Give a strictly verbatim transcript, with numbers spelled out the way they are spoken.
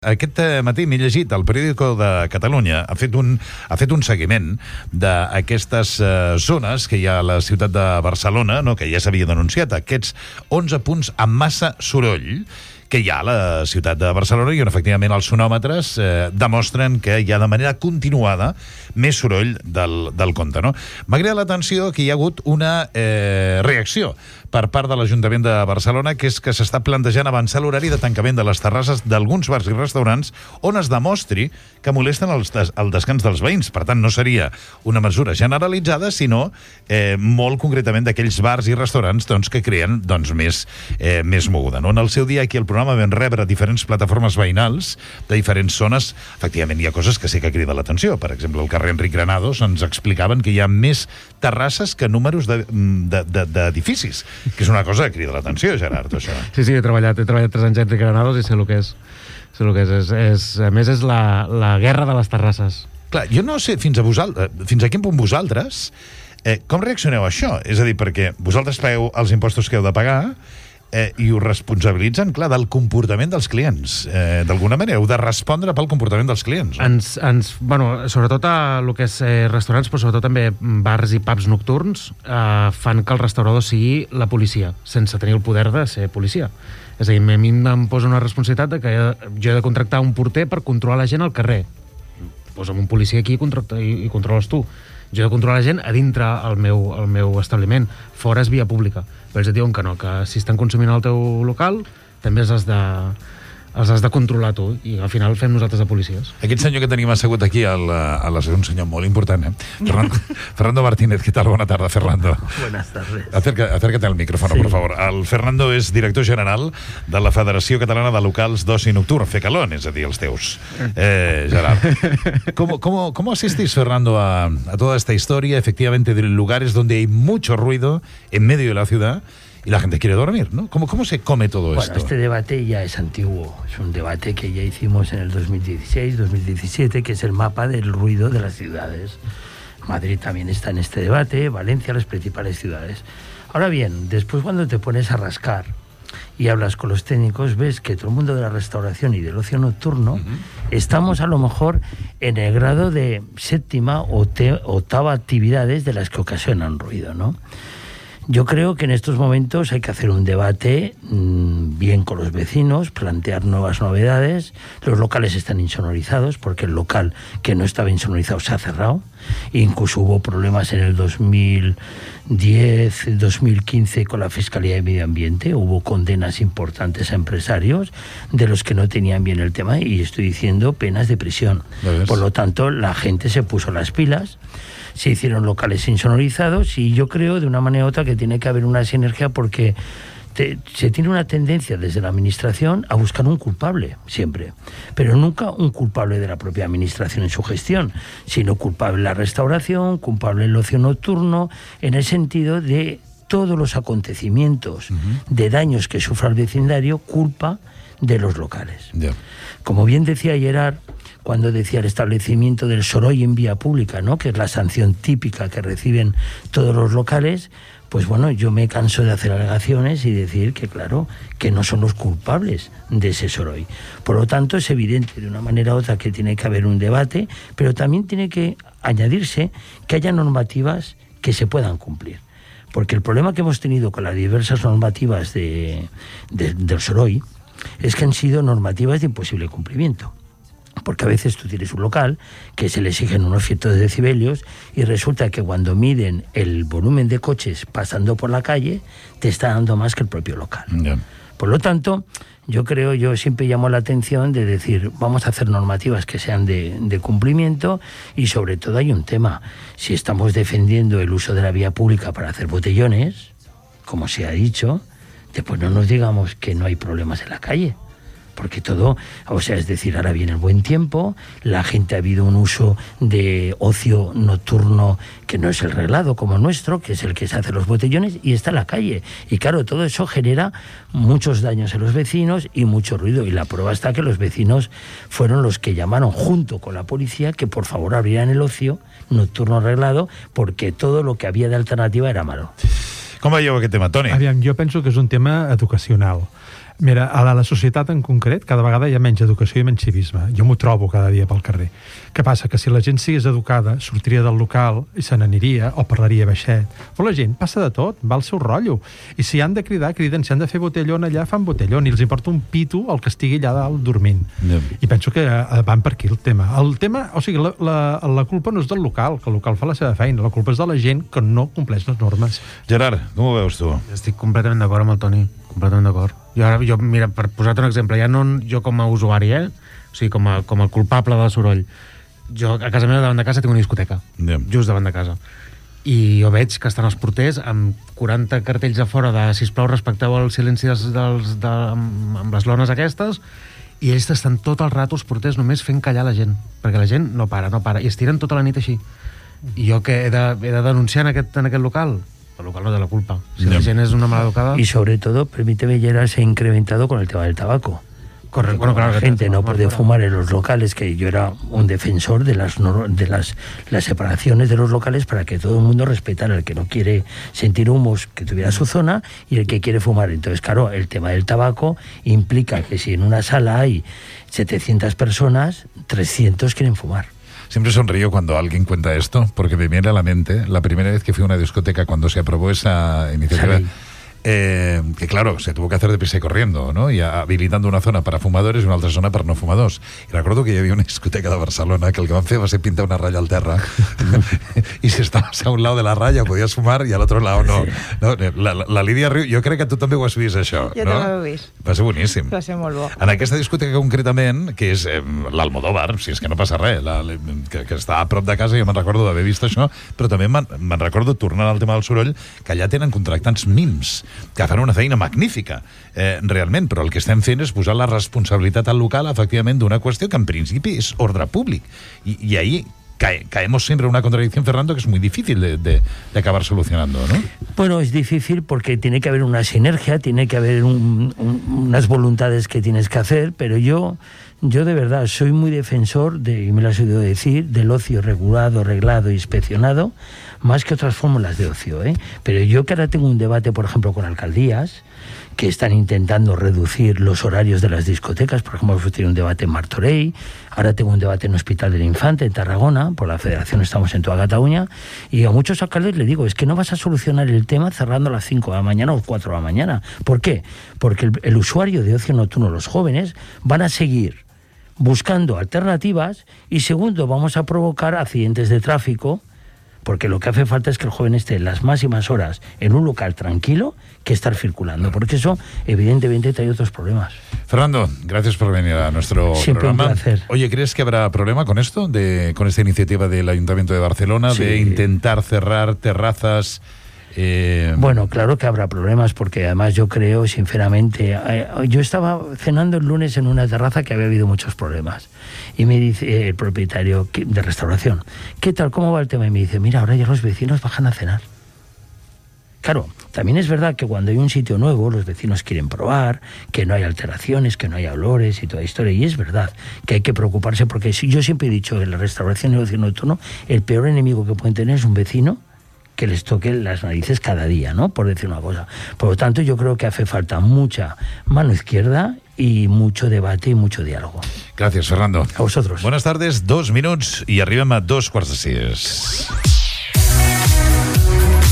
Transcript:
Aquest matí m'he llegit el Periódico de Catalunya, ha fet un, ha fet un seguiment d'aquestes eh, zones que hi ha a la ciutat de Barcelona, no, que ja s'havia denunciat, aquests onze punts amb massa soroll que hi ha a la ciutat de Barcelona i on efectivament els sonòmetres eh, demostren que hi ha de manera continuada més soroll del, del compte. No? M'ha cridat l'atenció que hi ha hagut una eh, reacció per part de l'Ajuntament de Barcelona, que és que s'està plantejant avançar l'horari de tancament de les terrasses d'alguns bars i restaurants on es demostri que molesten els des, el descans dels veïns. Per tant, no seria una mesura generalitzada, sinó eh, molt concretament d'aquells bars i restaurants doncs, que creen doncs, més, eh, més moguda. No? En el seu dia aquí al programa vam rebre diferents plataformes veïnals de diferents zones. Efectivament, hi ha coses que sí que crida l'atenció. Per exemple, al carrer Enric Granados ens explicaven que hi ha més terrasses que números d'edificis, de, de, que és una cosa que crida l'atenció, Gerard, això. Sí, sí, he treballat, he treballat tres anys a Enric Granados i sé el que és. Sé el que és. és, és a més, és la, la guerra de les terrasses. Clar, jo no sé fins a, vosaltres, fins a quin punt vosaltres eh, com reaccioneu a això? És a dir, perquè vosaltres pagueu els impostos que heu de pagar Eh, i ho responsabilitzen, clar, del comportament dels clients. Eh, D'alguna manera, heu de respondre pel comportament dels clients. No? Ens, ens, bueno, sobretot a el que és eh, restaurants, però sobretot també bars i pubs nocturns, eh, fan que el restaurador sigui la policia, sense tenir el poder de ser policia. És a dir, a mi em posa una responsabilitat de que jo he de contractar un porter per controlar la gent al carrer. Posa'm un policia aquí i, i, i controles tu. Jo he de controlar la gent a dintre el meu, el meu establiment. Fora és via pública. Però ells et diuen que no, que si estan consumint al teu local també els has de, els has de controlar tu, i al final fem nosaltres de policies. Aquest senyor que tenim assegut aquí a la, a la, un senyor molt important, eh? Fernando, Fernando Martínez, ¿qué tal? Buena tarde, Fernando. Buenas tardes. Acerca, acércate al micrófono, sí. Por favor. El Fernando és director general de la Federació Catalana de Locals d'Oci Nocturn, Fecalón, és a dir, els teus. Eh, Gerard, ¿cómo, cómo, ¿cómo asistís, Fernando, a, a toda esta historia, efectivamente, de lugares donde hay mucho ruido en medio de la ciudad y la gente quiere dormir, ¿no? ¿Cómo, cómo se come todo bueno, esto? Bueno, este debate ya es antiguo. Es un debate que ya hicimos en el dos mil dieciséis, dos mil diecisiete, que es el mapa del ruido de las ciudades. Madrid también está en este debate, Valencia, las principales ciudades. Ahora bien, después cuando te pones a rascar y hablas con los técnicos, ves que todo el mundo de la restauración y del ocio nocturno uh-huh. estamos a lo mejor en el grado de séptima o te, octava actividades de las que ocasionan ruido, ¿no? Yo creo que en estos momentos hay que hacer un debate mmm, bien con los vecinos, plantear nuevas novedades. Los locales están insonorizados porque el local que no estaba insonorizado se ha cerrado. Incluso hubo problemas en el dos mil diez, dos mil quince con la Fiscalía de Medio Ambiente. Hubo condenas importantes a empresarios de los que no tenían bien el tema, y estoy diciendo penas de prisión. Por lo tanto, la gente se puso las pilas. Se hicieron locales insonorizados, y yo creo de una manera u otra que tiene que haber una sinergia, porque te, se tiene una tendencia desde la administración a buscar un culpable siempre, pero nunca un culpable de la propia administración en su gestión, sino culpable la restauración, culpable el ocio nocturno, en el sentido de todos los acontecimientos uh-huh. de daños que sufra el vecindario, culpa de los locales. Yeah. Como bien decía Gerard, cuando decía el establecimiento del soroll en vía pública, ¿no?, que es la sanción típica que reciben todos los locales, pues bueno, yo me canso de hacer alegaciones y decir que, claro, que no son los culpables de ese soroll. Por lo tanto, es evidente de una manera u otra que tiene que haber un debate, pero también tiene que añadirse que haya normativas que se puedan cumplir. Porque el problema que hemos tenido con las diversas normativas de, de, del soroll es que han sido normativas de imposible cumplimiento. Porque a veces tú tienes un local que se le exigen unos ciertos decibelios y resulta que cuando miden el volumen de coches pasando por la calle, te está dando más que el propio local. Yeah. Por lo tanto, yo creo, yo siempre llamo la atención de decir, vamos a hacer normativas que sean de, de cumplimiento, y sobre todo hay un tema. Si estamos defendiendo el uso de la vía pública para hacer botellones, como se ha dicho, después no nos digamos que no hay problemas en la calle. Porque todo, o sea, es decir, ahora viene el buen tiempo, la gente ha habido un uso de ocio nocturno que no es el reglado como el nuestro, que es el que se hace los botellones, y está en la calle. Y claro, todo eso genera muchos daños en los vecinos y mucho ruido. Y la prueba está que los vecinos fueron los que llamaron junto con la policía que por favor abrieran el ocio nocturno reglado, porque todo lo que había de alternativa era malo. Com veieu aquest tema, Toni? Aviam, jo penso que és un tema educacional. Mira, a la, la societat en concret cada vegada hi ha menys educació i menys civisme. Jo m'ho trobo cada dia pel carrer. Què passa? Que si la gent sigués educada, sortiria del local i se n'aniria o parlaria baixet. Però la gent passa de tot, va al seu rotllo. I si han de cridar, criden. Si han de fer botellón allà, fan botellón. I els importa un pito el que estigui allà dalt dormint. Yeah. I penso que eh, van per aquí el tema. El tema, o sigui, la, la, la culpa no és del local, que el local fa la seva feina. La culpa és de la gent que no compleix les normes. Gerard, com ho veus tu? Estic completament d'acord amb el Toni, completament d'acord. Jo ara, jo, mira, per posar-te un exemple, ja no jo com a usuari, eh? O sigui, com a, com a culpable del soroll. Jo a casa meva davant de casa tinc una discoteca, Yeah. just davant de casa. I jo veig que estan els porters amb quaranta cartells a fora de sisplau respecteu el silenci dels, dels, de, amb, amb les lones aquestes, i ells estan tot el rato, els porters, només fent callar la gent, perquè la gent no para, no para, i es tiren tota la nit així. I jo que he de, he de denunciar en aquest, en aquest local? El local no té la culpa. Si Yeah. la gent és una maleducada... Y sobre todo, permíteme, Gerard, se ha incrementado con el tema del tabaco. Correcto. Bueno, claro, La que gente te- no te- puede fuera. fumar en los locales, que yo era un defensor de las nor- de las, las separaciones de los locales para que todo el mundo respetara, el que no quiere sentir humos que tuviera su zona y el que quiere fumar. Entonces, claro, el tema del tabaco implica que si en una sala hay setecientas personas, trescientos quieren fumar. Siempre sonrío cuando alguien cuenta esto, porque me viene a la mente la primera vez que fui a una discoteca cuando se aprobó esa iniciativa. Sabe. Eh, que claro, se tuvo que hacer deprisa y corriendo, ¿no? Y habilitando una zona para fumadores i una altra zona per no fumadors. I recordo que hi havia una discoteca de Barcelona que el que van fer va ser pintar una ratlla al terra i si estaves a un lado de la ratlla podies fumar i a l'altre lado no. no la, la, la Lídia riu, jo crec que tu també ho has vist, això. Jo no? també ho he vist. Va ser boníssim. Va ser molt bo. En aquesta discoteca concretament, que és eh, l'Almodóvar, si és que no passa res, la, la, que, que està a prop de casa, jo me'n recordo d'haver vist això, però també me'n me recordo, tornant al tema del soroll, que allà tenen contractants mims, que fan una feina magnífica, eh, realment, però el que estem fent és posar la responsabilitat al local, efectivament, d'una qüestió que en principi és ordre públic. I, i ahí cae, caemos siempre en una contradicción, Fernando, que es muy difícil de, de, de acabar solucionando, ¿no? Bueno, es difícil porque tiene que haber una sinergia, tiene que haber un, un, unas voluntades que tienes que hacer, pero yo, yo de verdad soy muy defensor, de, y me lo has oído decir, del ocio regulado, reglado, inspeccionado, más que otras fórmulas de ocio, ¿eh? Pero yo que ahora tengo un debate, por ejemplo, con alcaldías, que están intentando reducir los horarios de las discotecas. Por ejemplo, hemos tenido un debate en Martorell, ahora tengo un debate en Hospital del Infante, en Tarragona, por la Federación estamos en toda Cataluña, y a muchos alcaldes les digo, es que no vas a solucionar el tema cerrando a las cinco de la mañana o cuatro de la mañana. ¿Por qué? Porque el, el usuario de ocio nocturno, los jóvenes, van a seguir buscando alternativas y segundo, vamos a provocar accidentes de tráfico, porque lo que hace falta es que el joven esté las máximas horas en un local tranquilo que estar circulando, porque eso evidentemente trae otros problemas. Fernando, gracias por venir a nuestro Siempre programa. un placer. Oye, ¿crees que habrá problema con esto, de, con esta iniciativa del Ayuntamiento de Barcelona, Sí. de intentar cerrar terrazas? Eh... Bueno, claro que habrá problemas, porque además yo creo, sinceramente, eh, yo estaba cenando el lunes en una terraza que había habido muchos problemas. Y me dice eh, el propietario de restauración, ¿qué tal? ¿Cómo va el tema? Y me dice, mira, ahora ya los vecinos bajan a cenar. Claro, también es verdad que cuando hay un sitio nuevo, los vecinos quieren probar, que no hay alteraciones, que no hay olores y toda historia. Y es verdad que hay que preocuparse, porque si, yo siempre he dicho que en la restauración y el ocio nocturno, el peor enemigo que pueden tener es un vecino que les toque las narices cada día, ¿no? Por decir una cosa. Por lo tanto, yo creo que hace falta mucha mano izquierda y mucho debate y mucho diálogo. Gracias, Fernando. A vosotros. Buenas tardes, dos minuts i arribem a dos quarts de sis.